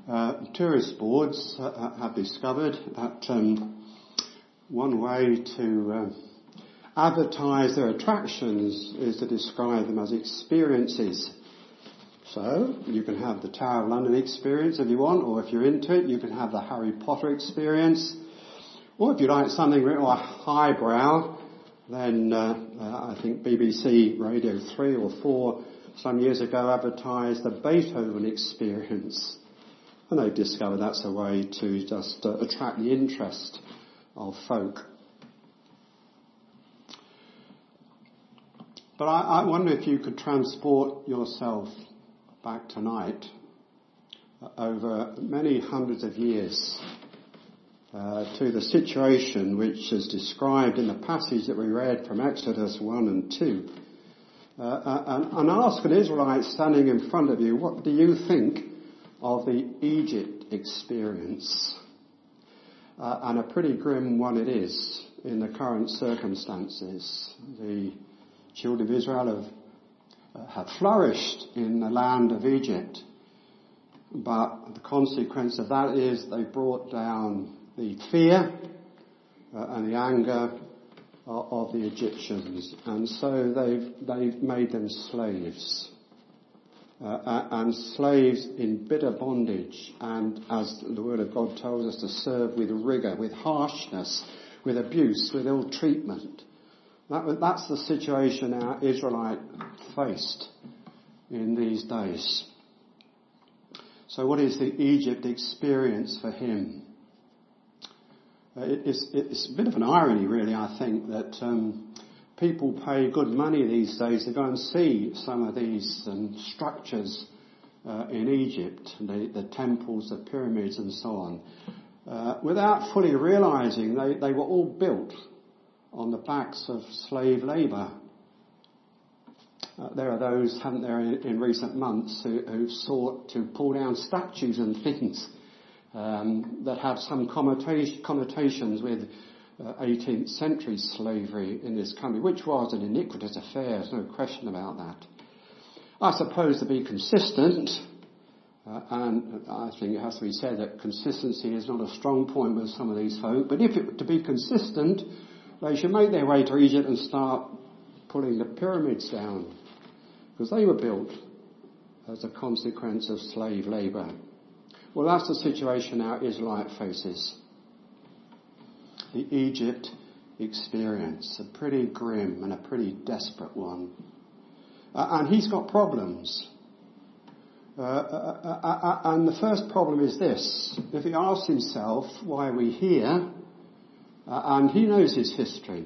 Tourist boards have discovered that one way to advertise their attractions is to describe them as experiences. So you can have the Tower of London experience if you want, or if you're into it, you can have the Harry Potter experience. Or if you like something more highbrow, then I think BBC Radio 3 or 4 some years ago advertised the Beethoven experience. And they've discovered that's a way to just attract the interest of folk. But I wonder if you could transport yourself back tonight over many hundreds of years to the situation which is described in the passage that we read from Exodus 1 and 2. And ask an Israelite standing in front of you, what do you think of the Egypt experience? And a pretty grim one it is in the current circumstances. The children of Israel have flourished in the land of Egypt, but the consequence of that is they brought down the fear and the anger of the Egyptians, and so they've made them slaves, and slaves in bitter bondage, and as the Word of God tells us, to serve with rigour, with harshness, with abuse, with ill treatment. That's the situation our Israelite faced in these days. So what is the Egypt experience for him? It's a bit of an irony, really, I think, that people pay good money these days to go and see some of these structures in Egypt, the temples, the pyramids and so on, without fully realising they were all built on the backs of slave labour. There are those, haven't there, in recent months who've sought to pull down statues and things that have some connotations with 18th century slavery in this country, which was an iniquitous affair, there's no question about that. I suppose to be consistent, and I think it has to be said that consistency is not a strong point with some of these folk, but to be consistent, they should make their way to Egypt and start pulling the pyramids down, because they were built as a consequence of slave labour. Well, that's the situation our Israelite faces. The Egypt experience, a pretty grim and a pretty desperate one. And he's got problems. And the first problem is this. If he asks himself, why are we here? And he knows his history.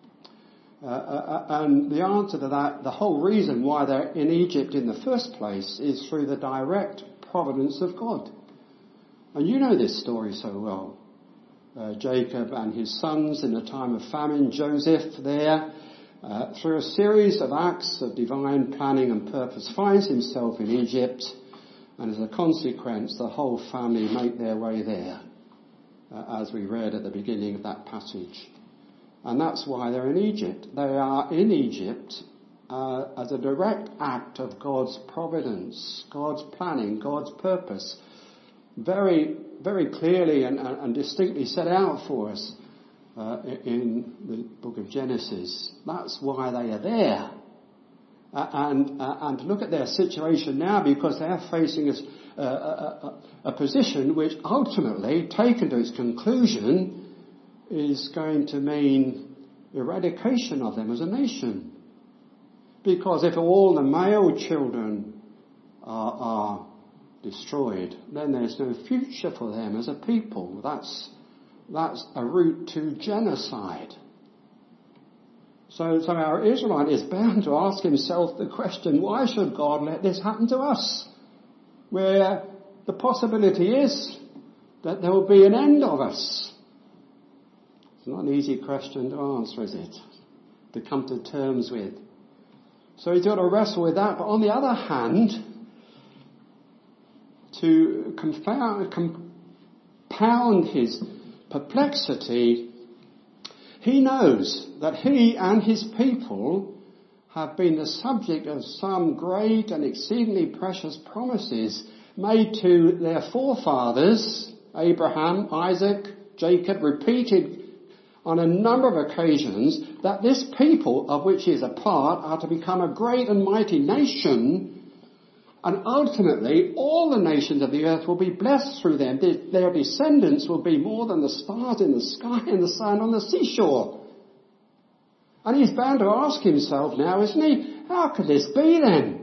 And the answer to that, the whole reason why they're in Egypt in the first place, is through the direct providence of God. And you know this story so well. Jacob and his sons in the time of famine, Joseph there, through a series of acts of divine planning and purpose, finds himself in Egypt, and as a consequence the whole family make their way there, as we read at the beginning of that passage. And that's why they're in Egypt. They are in Egypt as a direct act of God's providence, God's planning, God's purpose, very, very clearly and distinctly set out for us in the book of Genesis. That's why they are there. And to look at their situation now, because they are facing a position which ultimately, taken to its conclusion, is going to mean eradication of them as a nation. Because if all the male children are destroyed, then there's no future for them as a people. That's a route to genocide. So our Israelite is bound to ask himself the question, why should God let this happen to us? Where the possibility is that there will be an end of us. It's not an easy question to answer, is it? To come to terms with. So he's got to wrestle with that. But on the other hand, to compound his perplexity, he knows that he and his people have been the subject of some great and exceedingly precious promises made to their forefathers, Abraham, Isaac, Jacob, repeated on a number of occasions that this people of which he is a part are to become a great and mighty nation, and ultimately all the nations of the earth will be blessed through them. Their descendants will be more than the stars in the sky and the sun on the seashore. And he's bound to ask himself now, isn't he, how could this be then?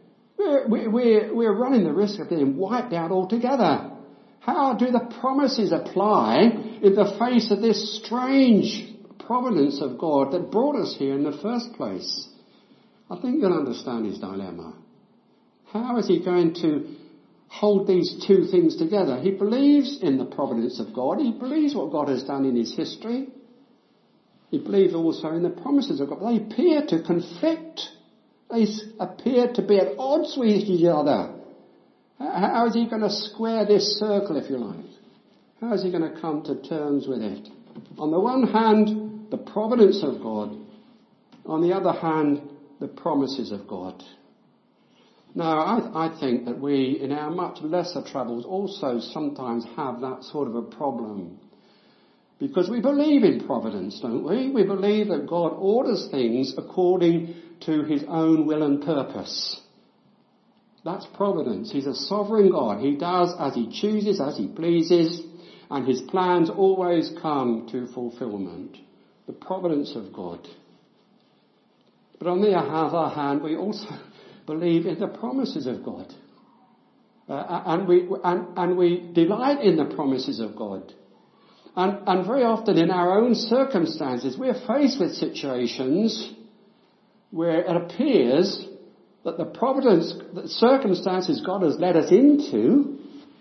We're running the risk of being wiped out altogether. How do the promises apply in the face of this strange providence of God that brought us here in the first place? I think you'll understand his dilemma. How is he going to hold these two things together? He believes in the providence of God. He believes what God has done in his history. He believes also in the promises of God. They appear to conflict. They appear to be at odds with each other. How is he going to square this circle, if you like? How is he going to come to terms with it? On the one hand, the providence of God. On the other hand, the promises of God. Now, I think that we, in our much lesser troubles, also sometimes have that sort of a problem. Because we believe in providence, don't we? We believe that God orders things according to his own will and purpose. That's providence. He's a sovereign God. He does as he chooses, as he pleases, and his plans always come to fulfillment. The providence of God. But on the other hand, we also believe in the promises of God. And we delight in the promises of God. And very often in our own circumstances, we're faced with situations where it appears that the circumstances God has led us into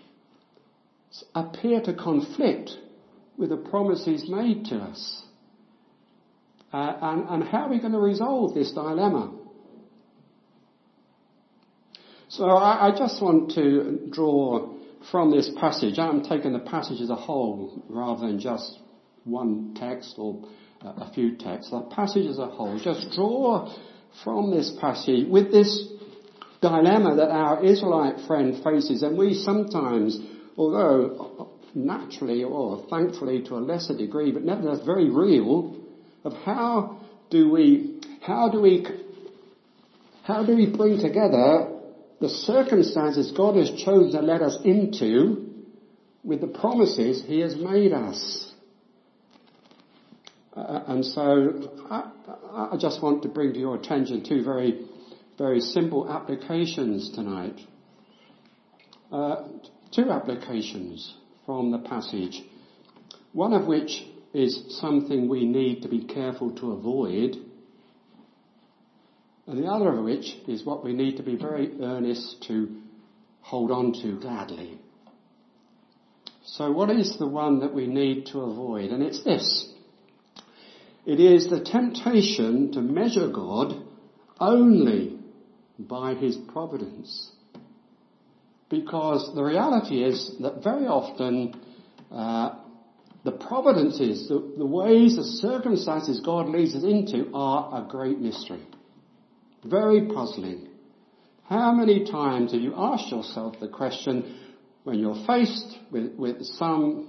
appear to conflict with the promises made to us. And how are we going to resolve this dilemma? So I just want to draw from this passage. I'm taking the passage as a whole rather than just one text or a few texts. The passage as a whole. Just draw from this passage with this dilemma that our Israelite friend faces. And we sometimes, although naturally or thankfully to a lesser degree, but nevertheless very real, of how do we bring together the circumstances God has chosen to let us into with the promises he has made us. And so I just want to bring to your attention two very, very simple applications tonight. Two applications from the passage. One of which is something we need to be careful to avoid. And the other of which is what we need to be very earnest to hold on to gladly. So what is the one that we need to avoid? And it's this. It is the temptation to measure God only by his providence. Because the reality is that very often the providences, the ways, the circumstances God leads us into are a great mystery. Very puzzling. How many times have you asked yourself the question when you're faced with some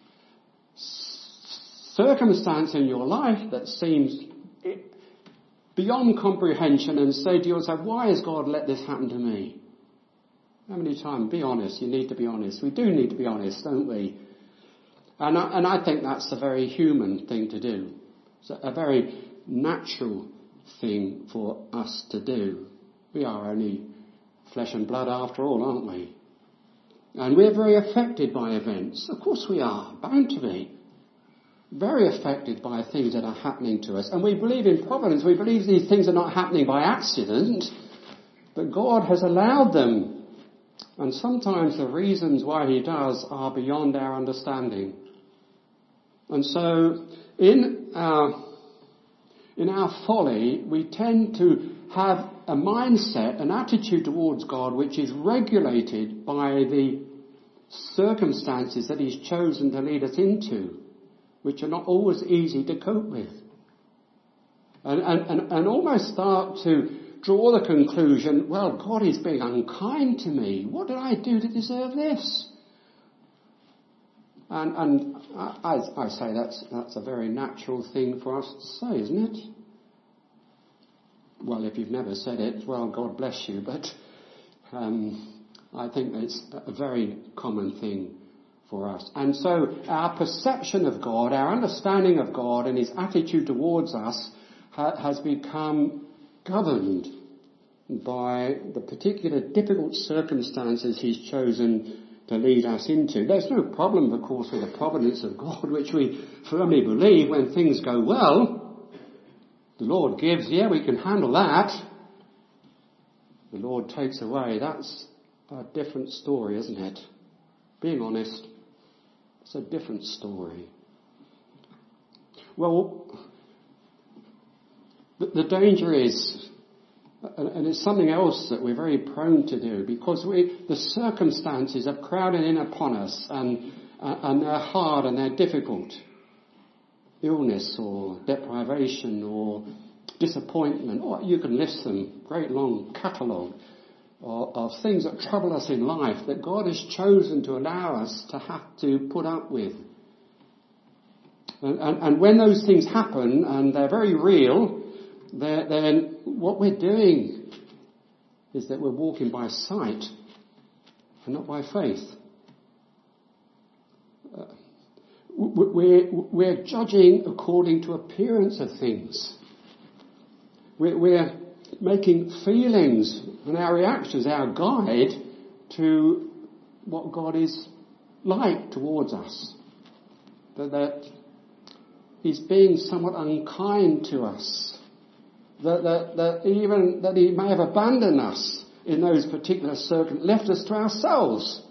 circumstance in your life that seems beyond comprehension and say to yourself, why has God let this happen to me? How many times? Be honest. You need to be honest. We do need to be honest, don't we? And I think that's a very human thing to do. It's a very natural thing for us to do. We are only flesh and blood after all, aren't we? And we're very affected by events. Of course we are, bound to be. Very affected by things that are happening to us. And we believe in providence. We believe these things are not happening by accident, but God has allowed them. And sometimes the reasons why he does are beyond our understanding. And so in our folly, we tend to have a mindset, an attitude towards God which is regulated by the circumstances that he's chosen to lead us into, which are not always easy to cope with. And almost start to draw the conclusion, well, God is being unkind to me. What did I do to deserve this? And I say that's a very natural thing for us to say, isn't it? Well, if you've never said it, well, God bless you, but I think it's a very common thing for us. And so our perception of God, our understanding of God and his attitude towards us has become governed by the particular difficult circumstances he's chosen to lead us into. There's no problem, of course, with the providence of God, which we firmly believe when things go well. The Lord gives, yeah, we can handle that. The Lord takes away. That's a different story, isn't it? Being honest, it's a different story. Well, the danger is, and it's something else that we're very prone to do, because the circumstances are crowding in upon us, and they're hard and they're difficult. Illness or deprivation or disappointment, or you can list them, great long catalogue of things that trouble us in life that God has chosen to allow us to have to put up with. And when those things happen, and they're very real, then what we're doing is that we're walking by sight and not by faith. We're judging according to appearance of things. We're making feelings and our reactions our guide to what God is like towards us. That he's being somewhat unkind to us. That he may have abandoned us in those particular circumstances, left us to ourselves.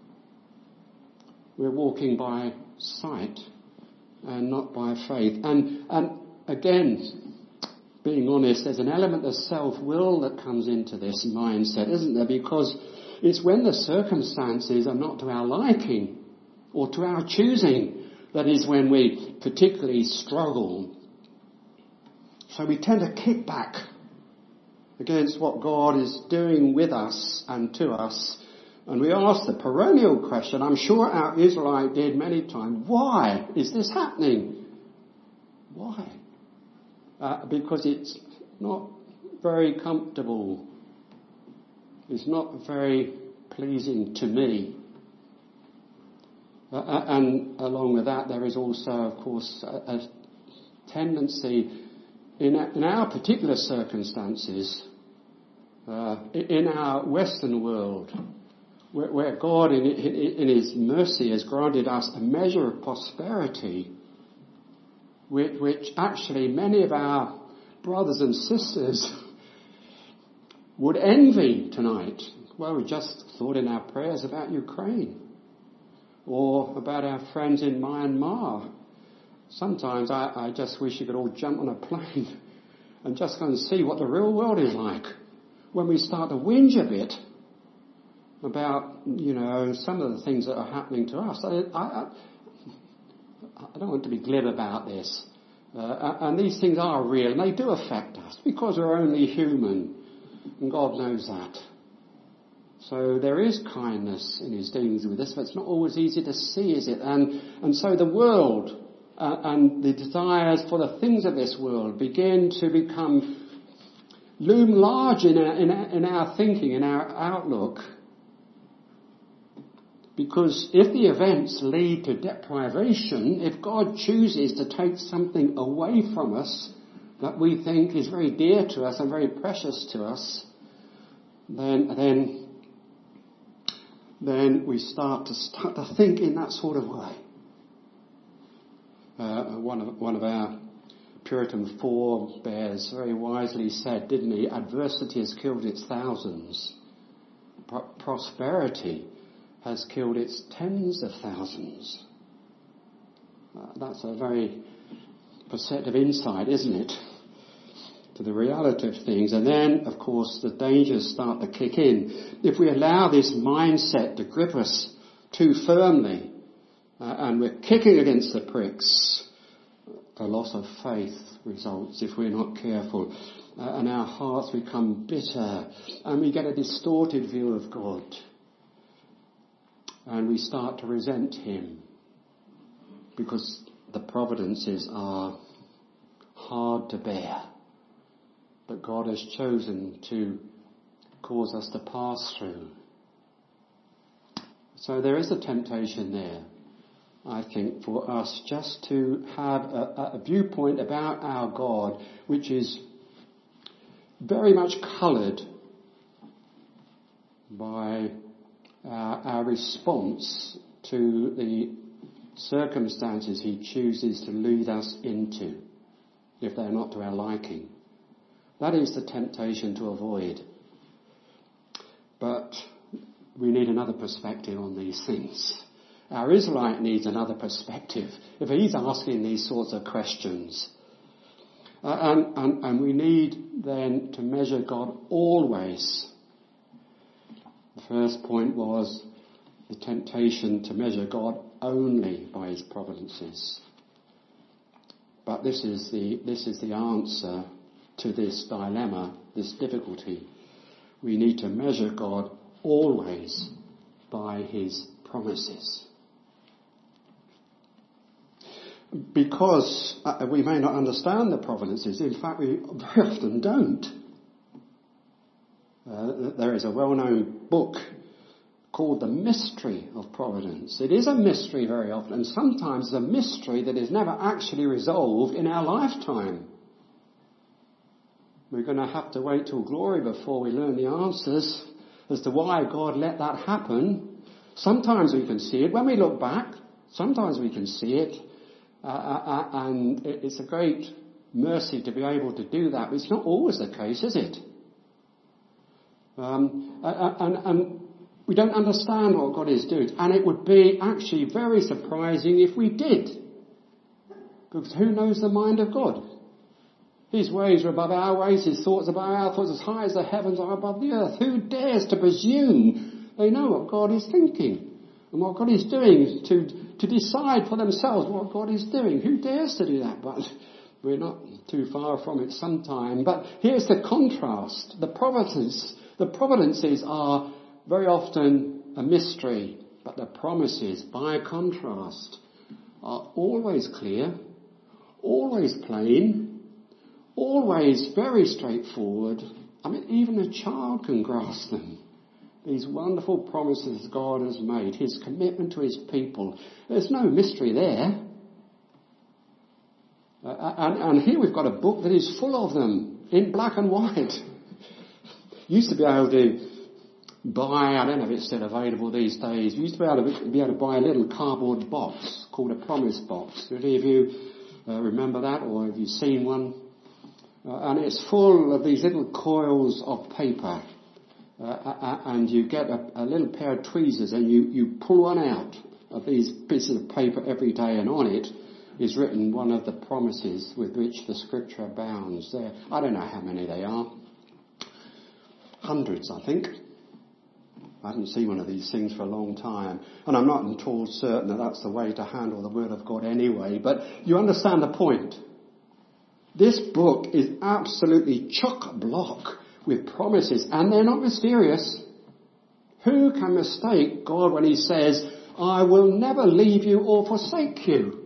We're walking by sight and not by faith. And again, being honest, there's an element of self-will that comes into this mindset, isn't there? Because it's when the circumstances are not to our liking or to our choosing, that is when we particularly struggle. So we tend to kick back against what God is doing with us and to us. And we ask the perennial question, I'm sure our Israelite did many times, why is this happening? Why? Because it's not very comfortable. It's not very pleasing to me. And along with that, there is also, of course, a tendency in our particular circumstances, in our Western world, where God in his mercy has granted us a measure of prosperity, which actually many of our brothers and sisters would envy tonight. Well, we just thought in our prayers about Ukraine or about our friends in Myanmar. Sometimes I just wish you could all jump on a plane and just go and see what the real world is like when we start to whinge a bit about, some of the things that are happening to us. I don't want to be glib about this. And these things are real and they do affect us because we're only human, and God knows that. So there is kindness in his dealings with us, but it's not always easy to see, is it? And so the world and the desires for the things of this world begin to loom large in our thinking, in our outlook. Because if the events lead to deprivation, if God chooses to take something away from us that we think is very dear to us and very precious to us, then we start to think in that sort of way. One of our Puritan forebears very wisely said, didn't he? Adversity has killed its thousands. Prosperity has killed its tens of thousands. That's a very perceptive insight, isn't it, to the reality of things. And then, of course, the dangers start to kick in. If we allow this mindset to grip us too firmly, and we're kicking against the pricks, a loss of faith results if we're not careful. and our hearts become bitter, and we get a distorted view of God, and we start to resent him because the providences are hard to bear that God has chosen to cause us to pass through. So there is a temptation there, I think, for us just to have a viewpoint about our God which is very much coloured by our response to the circumstances he chooses to lead us into, if they're not to our liking. That is the temptation to avoid. But we need another perspective on these things. Our Israelite needs another perspective if he's asking these sorts of questions. And we need then to measure God always. The first point was the temptation to measure God only by his providences. But this is the answer to this dilemma, this difficulty. We need to measure God always by his promises. Because we may not understand the providences, in fact we very often don't. There is a well-known book called The Mystery of Providence. It is a mystery very often, and sometimes a mystery that is never actually resolved in our lifetime. We're going to have to wait till glory before we learn the answers as to why God let that happen. Sometimes we can see it. When we look back, sometimes we can see it. And it's a great mercy to be able to do that. But it's not always the case, is it? And we don't understand what God is doing. And it would be actually very surprising if we did. Because who knows the mind of God? His ways are above our ways, his thoughts above our thoughts, as high as the heavens are above the earth. Who dares to presume they know what God is thinking and what God is doing to decide for themselves what God is doing? Who dares to do that? But we're not too far from it sometime. But here's the contrast. The providences are very often a mystery, but the promises, by contrast, are always clear, always plain, always very straightforward. I mean, even a child can grasp them. These wonderful promises God has made, his commitment to his people. There's no mystery there. And here we've got a book that is full of them in black and white. Used to be able to buy, I don't know if it's still available these days, you used to be able to buy a little cardboard box called a promise box. Do any of you remember that, or have you seen one? And it's full of these little coils of paper. And you get a little pair of tweezers and you pull one out of these pieces of paper every day, and on it is written one of the promises with which the scripture abounds. There, I don't know how many they are. Hundreds, I think. I haven't seen one of these things for a long time. And I'm not at all certain that that's the way to handle the Word of God anyway. But you understand the point. This book is absolutely chock-a-block with promises, and they're not mysterious. Who can mistake God when he says, I will never leave you or forsake you?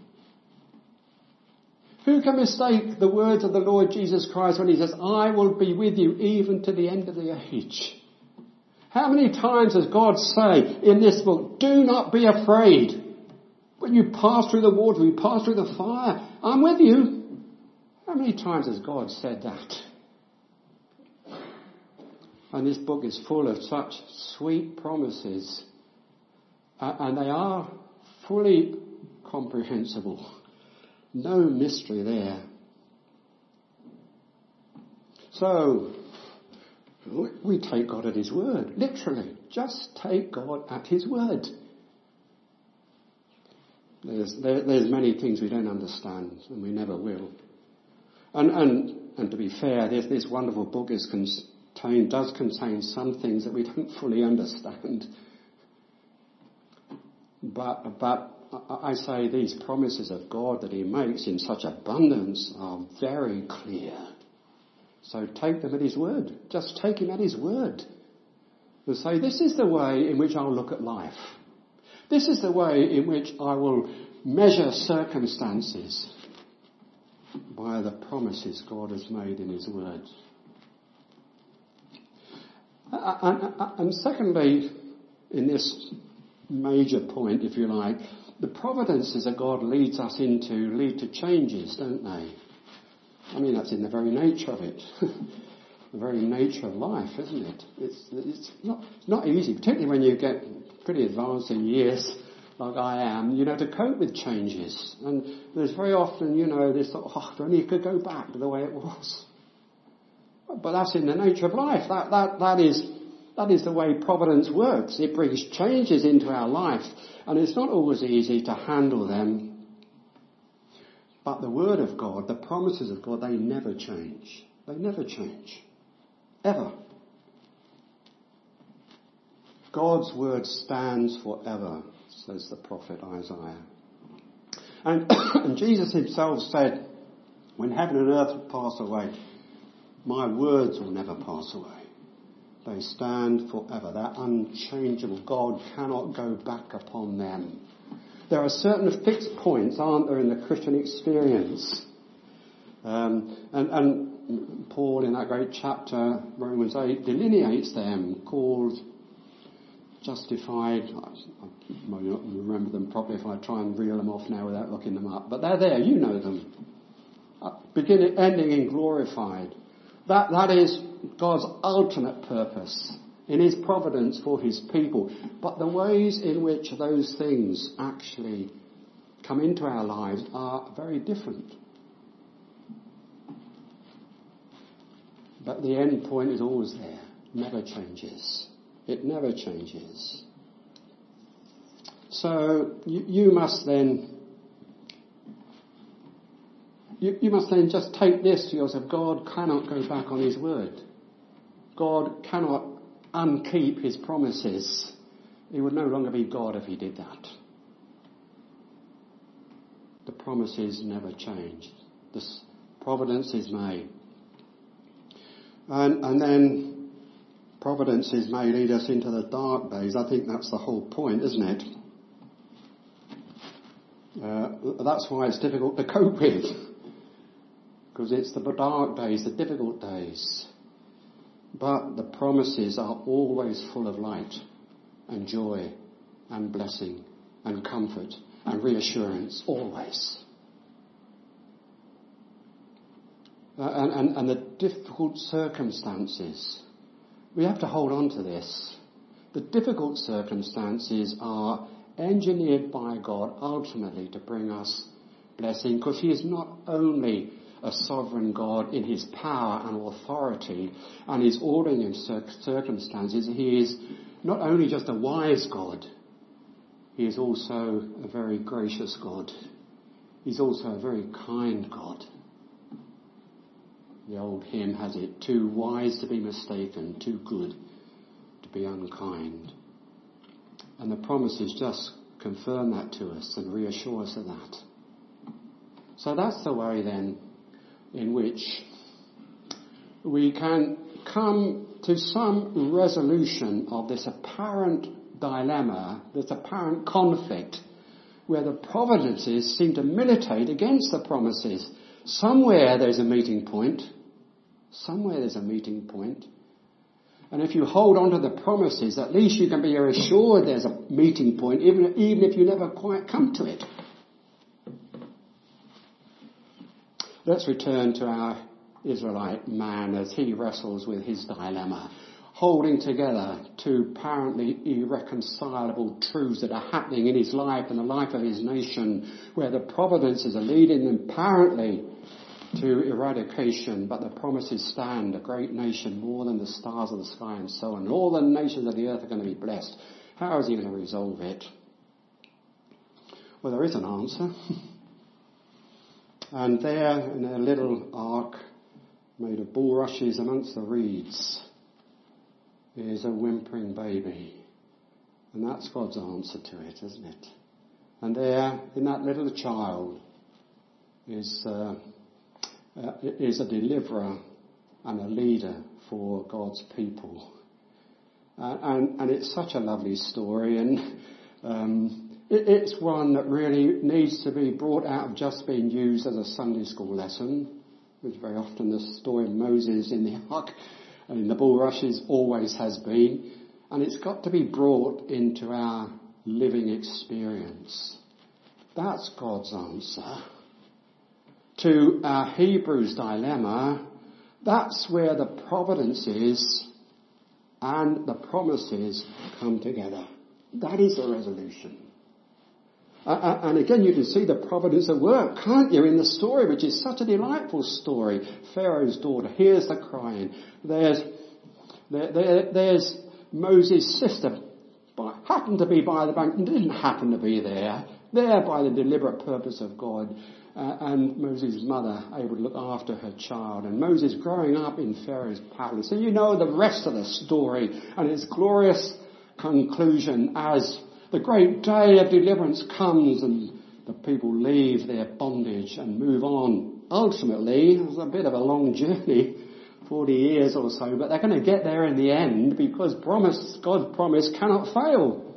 Who can mistake the words of the Lord Jesus Christ when he says, I will be with you even to the end of the age? How many times does God say in this book, do not be afraid. When you pass through the water, you pass through the fire, I'm with you. How many times has God said that? And this book is full of such sweet promises. And they are fully comprehensible. No mystery there. So, we take God at his word. Literally. Just take God at his word. There's many things we don't understand, and we never will. And to be fair, this wonderful book does contain some things that we don't fully understand. But I say these promises of God that he makes in such abundance are very clear. So take them at his word. Just take him at his word. And say, this is the way in which I'll look at life. This is the way in which I will measure circumstances by the promises God has made in his word. And secondly, in this major point, if you like, the providences that God leads us into lead to changes, don't they? I mean, that's in the very nature of it. The very nature of life, isn't it? It's not easy, particularly when you get pretty advanced in years like I am, to cope with changes. And there's very often, this thought, if only you could go back to the way it was. But that's in the nature of life. That is the way providence works. It brings changes into our life, and it's not always easy to handle them. But the Word of God, the promises of God, they never change. They never change. Ever. God's Word stands forever, says the prophet Isaiah. And Jesus himself said, when heaven and earth will pass away, my words will never pass away. They stand forever. They're unchangeable. God cannot go back upon them. There are certain fixed points, aren't there, in the Christian experience? And Paul, in that great chapter, Romans 8, delineates them, called justified. I might not remember them properly if I try and reel them off now without looking them up. But they're there, you know them. Beginning, ending in glorified. That is God's ultimate purpose in his providence for his people. But the ways in which those things actually come into our lives are very different. But the end point is always there. Never changes. It never changes. So you must then just take this to yourself. God cannot go back on his word. God cannot unkeep his promises. He would no longer be God if he did that. The promises never change. This providence is made. And then providences may lead us into the dark days. I think that's the whole point, isn't it? That's why it's difficult to cope with. Because it's the dark days, the difficult days. But the promises are always full of light and joy and blessing and comfort and reassurance, always. And the difficult circumstances, we have to hold on to this. The difficult circumstances are engineered by God ultimately to bring us blessing, because he is not only a sovereign God in his power and authority and his ordering in circumstances, he is not only just a wise God, he is also a very gracious God. He's also a very kind God. The old hymn has it, too wise to be mistaken, too good to be unkind. And the promises just confirm that to us and reassure us of that. So that's the way then in which we can come to some resolution of this apparent dilemma, this apparent conflict, where the providences seem to militate against the promises. Somewhere there's a meeting point. Somewhere there's a meeting point. And if you hold on to the promises, at least you can be assured there's a meeting point, even if you never quite come to it. Let's return to our Israelite man as he wrestles with his dilemma, holding together two apparently irreconcilable truths that are happening in his life and the life of his nation, where the providences are leading them apparently to eradication, but the promises stand, a great nation more than the stars of the sky and so on. And all the nations of the earth are going to be blessed. How is he going to resolve it? Well, there is an answer. And there, in a little ark made of bulrushes amongst the reeds, is a whimpering baby. And that's God's answer to it, isn't it? And there, in that little child, is a deliverer and a leader for God's people. And it's such a lovely story, and it's one that really needs to be brought out of just being used as a Sunday school lesson, which very often the story of Moses in the ark and in the bulrushes always has been. And it's got to be brought into our living experience. That's God's answer to our Hebrews dilemma. That's where the providence is and the promises come together. That is the resolution. And again, you can see the providence at work, can't you, in the story, which is such a delightful story. Pharaoh's daughter hears the crying. There's Moses' sister, happened to be by the bank, didn't happen to be there by the deliberate purpose of God. And Moses' mother able to look after her child, and Moses growing up in Pharaoh's palace. And you know the rest of the story and its glorious conclusion as the great day of deliverance comes and the people leave their bondage and move on. Ultimately, it was a bit of a long journey, 40 years or so, but they're going to get there in the end because God's promise cannot fail.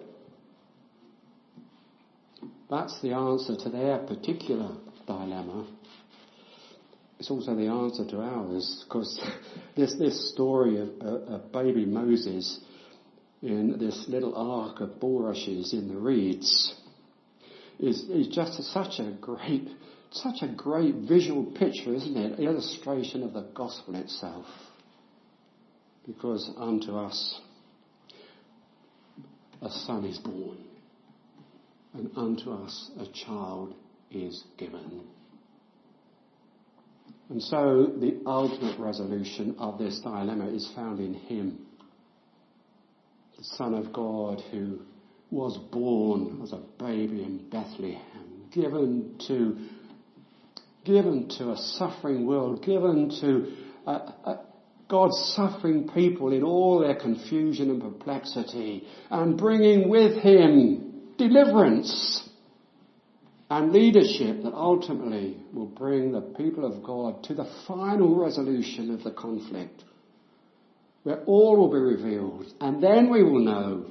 That's the answer to their particular dilemma. It's also the answer to ours, because this story of baby Moses in this little ark of bulrushes in the reeds is just such a great visual picture, isn't it? Illustration of the gospel itself. Because unto us a son is born, and unto us a child is given. And so the ultimate resolution of this dilemma is found in him, the Son of God, who was born as a baby in Bethlehem, given to a suffering world, given to God's suffering people in all their confusion and perplexity, and bringing with him deliverance and leadership that ultimately will bring the people of God to the final resolution of the conflict, where all will be revealed, and then we will know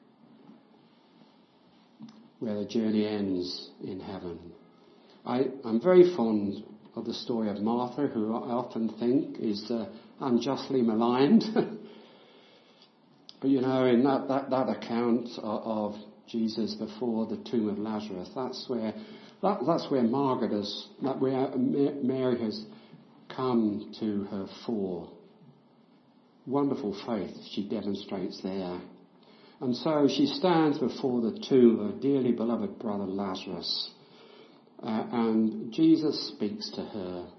where the journey ends in heaven. I'm very fond of the story of Martha, who I often think is unjustly maligned. But you know, in that account of Jesus before the tomb of Lazarus, that's where Mary has come to her fore. Wonderful faith she demonstrates there. And so she stands before the tomb of her dearly beloved brother Lazarus. And Jesus speaks to her.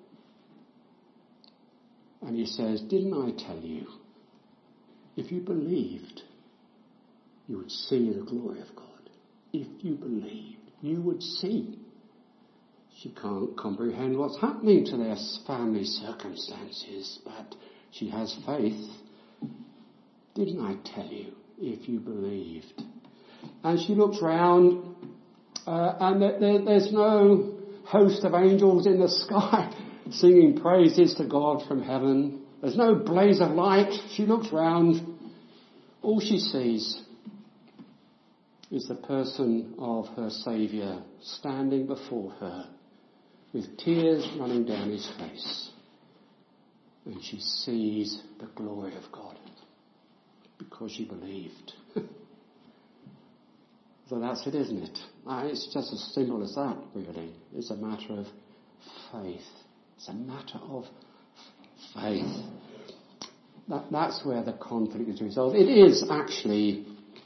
And he says, "Didn't I tell you, if you believed, you would see the glory of God. If you believed, you would see." She can't comprehend what's happening to their family circumstances, but she has faith. "Didn't I tell you, if you believed?" And she looks round, and there's no host of angels in the sky singing praises to God from heaven. There's no blaze of light. She looks round. All she sees is the person of her Saviour standing before her with tears running down his face. And she sees the glory of God because she believed. So that's it, isn't it? It's just as simple as that, really. It's a matter of faith. It's a matter of faith. That's where the conflict is resolved. It is actually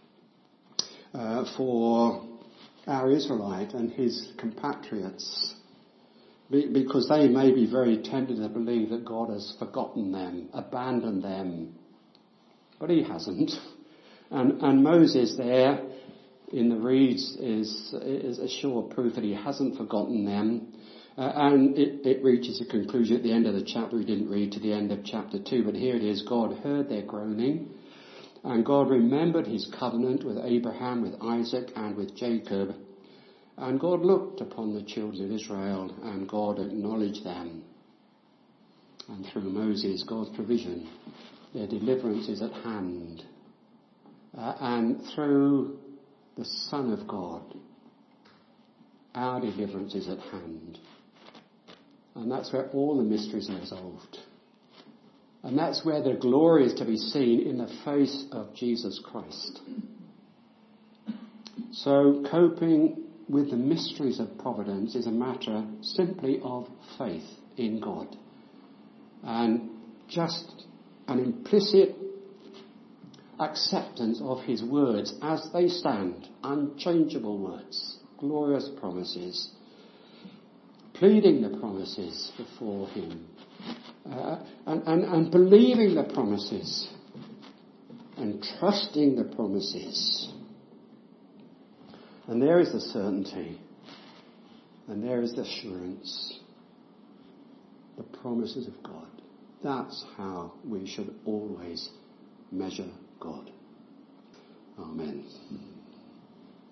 for our Israelite and his compatriots, because they may be very tempted to believe that God has forgotten them, abandoned them. But he hasn't. And Moses there in the reeds is a sure proof that he hasn't forgotten them. And it reaches a conclusion at the end of the chapter. We didn't read to the end of chapter 2, but here it is. God heard their groaning, and God remembered his covenant with Abraham, with Isaac, and with Jacob. And God looked upon the children of Israel, and God acknowledged them. And through Moses, God's provision, their deliverance is at hand. And through the Son of God, our deliverance is at hand. And that's where all the mysteries are resolved. And that's where the glory is to be seen in the face of Jesus Christ. So coping with the mysteries of providence is a matter simply of faith in God. And just an implicit acceptance of his words as they stand, unchangeable words, glorious promises, pleading the promises before him, and believing the promises, and trusting the promises. And there is the certainty, and there is the assurance, the promises of God. That's how we should always measure God. Amen.